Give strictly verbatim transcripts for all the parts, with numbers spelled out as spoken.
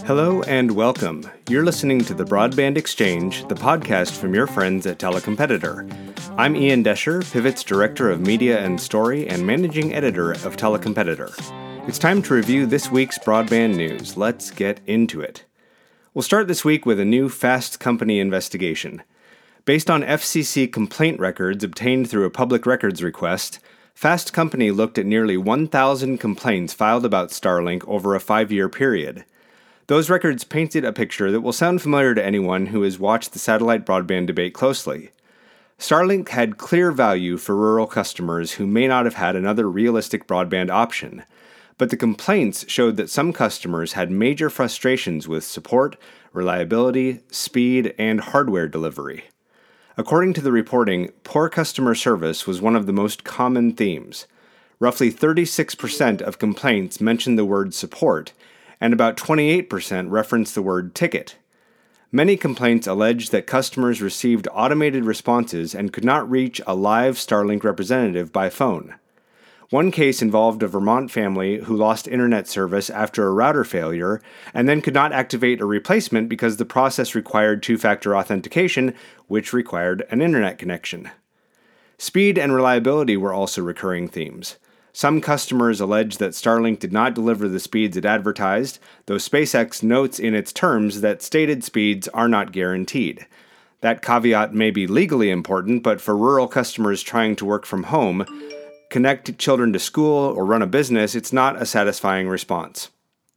Hello and welcome. You're listening to the Broadband Exchange, the podcast from your friends at Telecompetitor. I'm Ian Desher, Pivot's Director of Media and Story and Managing Editor of Telecompetitor. It's time to review this week's broadband news. Let's get into it. We'll start this week with a new Fast Company investigation. Based on F C C complaint records obtained through a public records request, Fast Company looked at nearly one thousand complaints filed about Starlink over a five-year period. Those records painted a picture that will sound familiar to anyone who has watched the satellite broadband debate closely. Starlink had clear value for rural customers who may not have had another realistic broadband option, but the complaints showed that some customers had major frustrations with support, reliability, speed, and hardware delivery. According to the reporting, poor customer service was one of the most common themes. Roughly thirty-six percent of complaints mentioned the word support, and about twenty-eight percent referenced the word ticket. Many complaints alleged that customers received automated responses and could not reach a live Starlink representative by phone. One case involved a Vermont family who lost internet service after a router failure and then could not activate a replacement because the process required two-factor authentication, which required an internet connection. Speed and reliability were also recurring themes. Some customers alleged that Starlink did not deliver the speeds it advertised, though SpaceX notes in its terms that stated speeds are not guaranteed. That caveat may be legally important, but for rural customers trying to work from home, connect children to school, or run a business, it's not a satisfying response.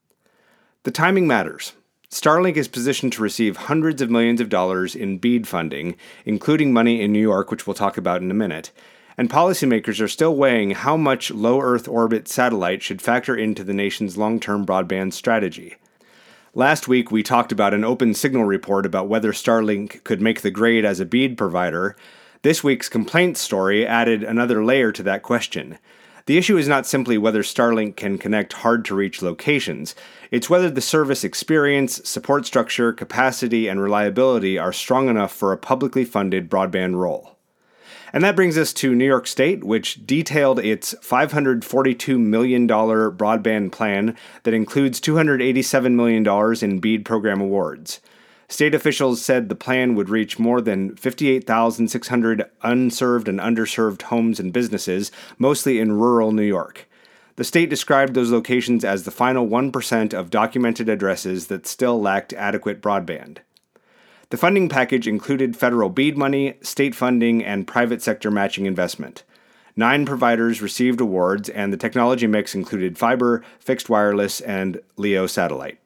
The timing matters. Starlink is positioned to receive hundreds of millions of dollars in BEAD funding, including money in New York, which we'll talk about in a minute. And policymakers are still weighing how much low Earth orbit satellite should factor into the nation's long-term broadband strategy. Last week, we talked about an open signal report about whether Starlink could make the grade as a BEAD provider. This week's complaint story added another layer to that question. The issue is not simply whether Starlink can connect hard-to-reach locations. It's whether the service experience, support structure, capacity, and reliability are strong enough for a publicly funded broadband role. And that brings us to New York State, which detailed its five hundred forty-two million dollars broadband plan that includes two hundred eighty-seven million dollars in BEAD program awards. State officials said the plan would reach more than fifty-eight thousand six hundred unserved and underserved homes and businesses, mostly in rural New York. The state described those locations as the final one percent of documented addresses that still lacked adequate broadband. The funding package included federal BEAD money, state funding, and private sector matching investment. Nine providers received awards, and the technology mix included fiber, fixed wireless, and LEO satellite.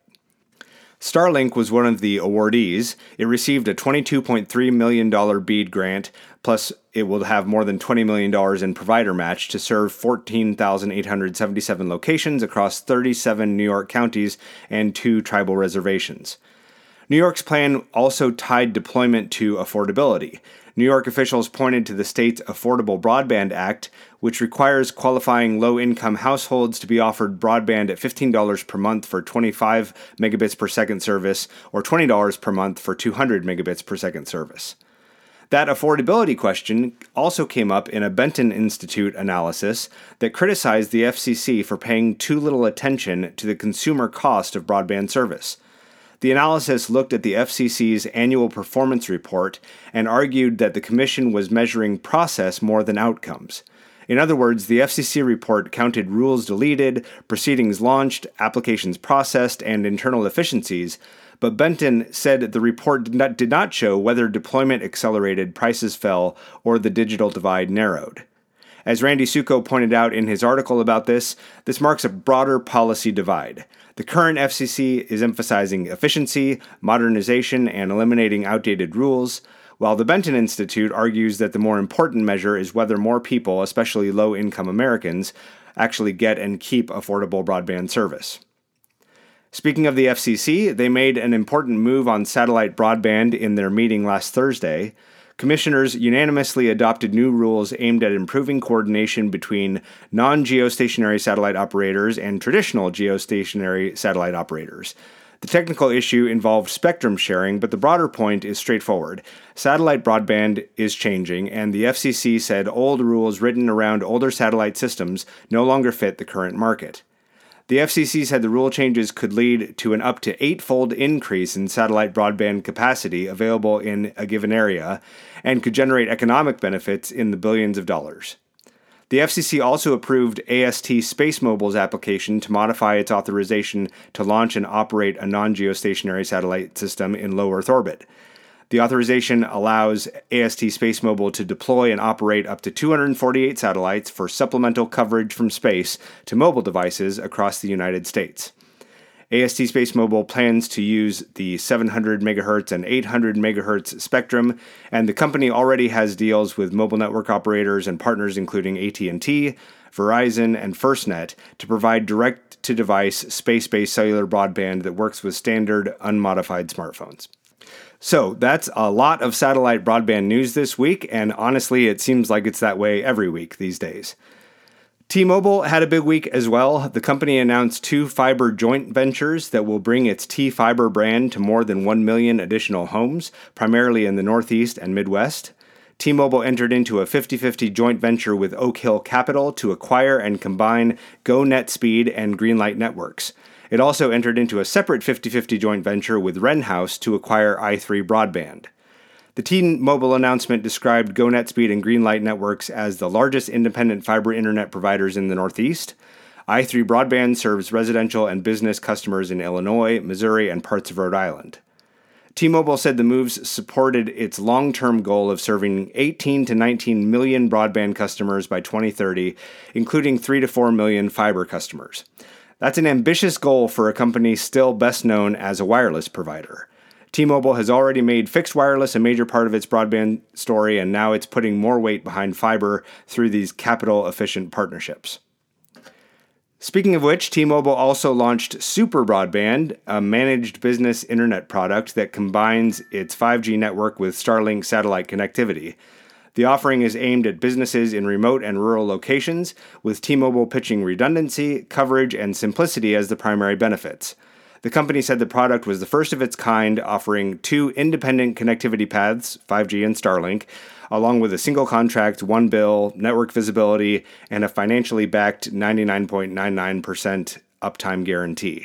Starlink was one of the awardees. It received a twenty-two point three million dollars BEAD grant, plus it will have more than twenty million dollars in provider match to serve fourteen thousand eight hundred seventy-seven locations across thirty-seven New York counties and two tribal reservations. New York's plan also tied deployment to affordability. New York officials pointed to the state's Affordable Broadband Act, which requires qualifying low-income households to be offered broadband at fifteen dollars per month for twenty-five megabits per second service or twenty dollars per month for two hundred megabits per second service. That affordability question also came up in a Benton Institute analysis that criticized the F C C for paying too little attention to the consumer cost of broadband service. The analysis looked at the F C C's annual performance report and argued that the commission was measuring process more than outcomes. In other words, the F C C report counted rules deleted, proceedings launched, applications processed, and internal efficiencies, but Benton said the report did not, did not show whether deployment accelerated, prices fell, or the digital divide narrowed. As Randy Succo pointed out in his article about this, this marks a broader policy divide. The current F C C is emphasizing efficiency, modernization, and eliminating outdated rules, while the Benton Institute argues that the more important measure is whether more people, especially low-income Americans, actually get and keep affordable broadband service. Speaking of the F C C, they made an important move on satellite broadband in their meeting last Thursday. Commissioners unanimously adopted new rules aimed at improving coordination between non-geostationary satellite operators and traditional geostationary satellite operators. The technical issue involved spectrum sharing, but the broader point is straightforward. Satellite broadband is changing, and the F C C said old rules written around older satellite systems no longer fit the current market. The F C C said the rule changes could lead to an up to eightfold increase in satellite broadband capacity available in a given area and could generate economic benefits in the billions of dollars. The F C C also approved A S T SpaceMobile's application to modify its authorization to launch and operate a non-geostationary satellite system in low Earth orbit. The authorization allows A S T SpaceMobile to deploy and operate up to two hundred forty-eight satellites for supplemental coverage from space to mobile devices across the United States. A S T SpaceMobile plans to use the seven hundred megahertz and eight hundred megahertz spectrum, and the company already has deals with mobile network operators and partners including A T and T, Verizon, and FirstNet to provide direct-to-device space-based cellular broadband that works with standard unmodified smartphones. So that's a lot of satellite broadband news this week, and honestly, it seems like it's that way every week these days. T-Mobile had a big week as well. The company announced two fiber joint ventures that will bring its T-Fiber brand to more than one million additional homes, primarily in the Northeast and Midwest. T-Mobile entered into a fifty-fifty joint venture with Oak Hill Capital to acquire and combine GoNetspeed and Greenlight Networks. It also entered into a separate fifty-fifty joint venture with Wren House to acquire i three Broadband. The T-Mobile announcement described GoNetspeed and Greenlight Networks as the largest independent fiber internet providers in the Northeast. i three Broadband serves residential and business customers in Illinois, Missouri, and parts of Rhode Island. T-Mobile said the moves supported its long-term goal of serving eighteen to nineteen million broadband customers by twenty thirty, including three to four million fiber customers. That's an ambitious goal for a company still best known as a wireless provider. T-Mobile has already made fixed wireless a major part of its broadband story, and now it's putting more weight behind fiber through these capital-efficient partnerships. Speaking of which, T-Mobile also launched Super Broadband, a managed business internet product that combines its five G network with Starlink satellite connectivity. The offering is aimed at businesses in remote and rural locations, with T-Mobile pitching redundancy, coverage, and simplicity as the primary benefits. The company said the product was the first of its kind, offering two independent connectivity paths, five G and Starlink, along with a single contract, one bill, network visibility, and a financially backed ninety-nine point nine nine percent uptime guarantee.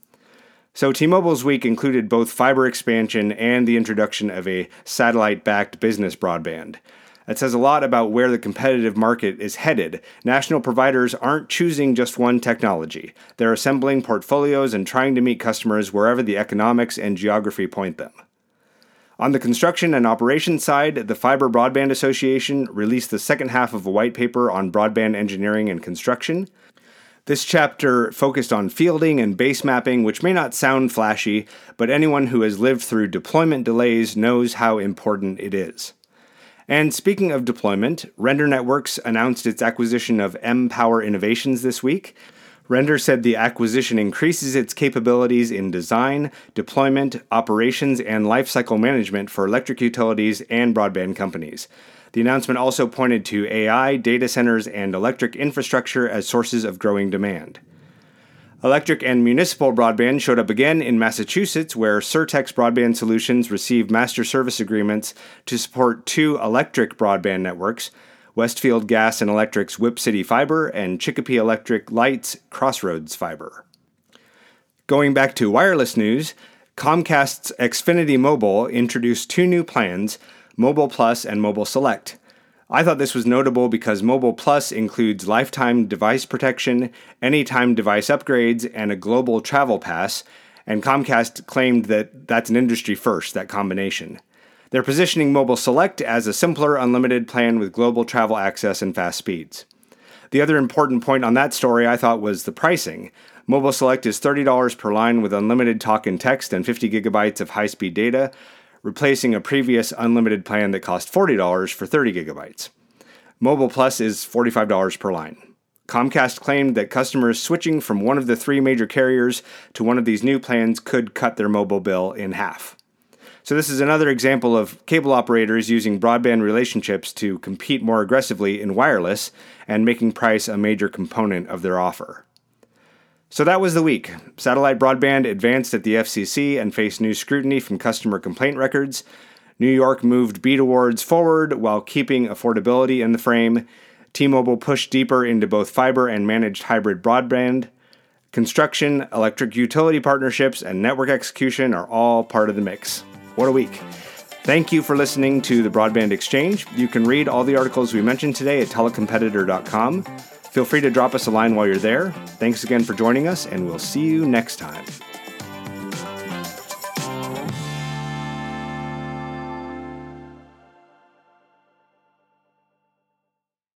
So T-Mobile's week included both fiber expansion and the introduction of a satellite-backed business broadband. That says a lot about where the competitive market is headed. National providers aren't choosing just one technology. They're assembling portfolios and trying to meet customers wherever the economics and geography point them. On the construction and operations side, the Fiber Broadband Association released the second half of a white paper on broadband engineering and construction. This chapter focused on fielding and base mapping, which may not sound flashy, but anyone who has lived through deployment delays knows how important it is. And speaking of deployment, Render Networks announced its acquisition of mPower Innovations this week. Render said the acquisition increases its capabilities in design, deployment, operations, and lifecycle management for electric utilities and broadband companies. The announcement also pointed to A I, data centers, and electric infrastructure as sources of growing demand. Electric and municipal broadband showed up again in Massachusetts, where Surtex Broadband Solutions received master service agreements to support two electric broadband networks, Westfield Gas and Electric's Whip City Fiber and Chicopee Electric Light's Crossroads Fiber. Going back to wireless news, Comcast's Xfinity Mobile introduced two new plans, Mobile Plus and Mobile Select. I thought this was notable because Mobile Plus includes lifetime device protection, anytime device upgrades, and a global travel pass, and Comcast claimed that that's an industry first, that combination. They're positioning Mobile Select as a simpler, unlimited plan with global travel access and fast speeds. The other important point on that story I thought was the pricing. Mobile Select is thirty dollars per line with unlimited talk and text and fifty gigabytes of high-speed data, replacing a previous unlimited plan that cost forty dollars for thirty gigabytes. Mobile Plus is forty-five dollars per line. Comcast claimed that customers switching from one of the three major carriers to one of these new plans could cut their mobile bill in half. So this is another example of cable operators using broadband relationships to compete more aggressively in wireless and making price a major component of their offer. So that was the week. Satellite broadband advanced at the F C C and faced new scrutiny from customer complaint records. New York moved BEAD awards forward while keeping affordability in the frame. T-Mobile pushed deeper into both fiber and managed hybrid broadband. Construction, electric utility partnerships, and network execution are all part of the mix. What a week. Thank you for listening to the Broadband Exchange. You can read all the articles we mentioned today at telecompetitor dot com. Feel free to drop us a line while you're there. Thanks again for joining us, and we'll see you next time.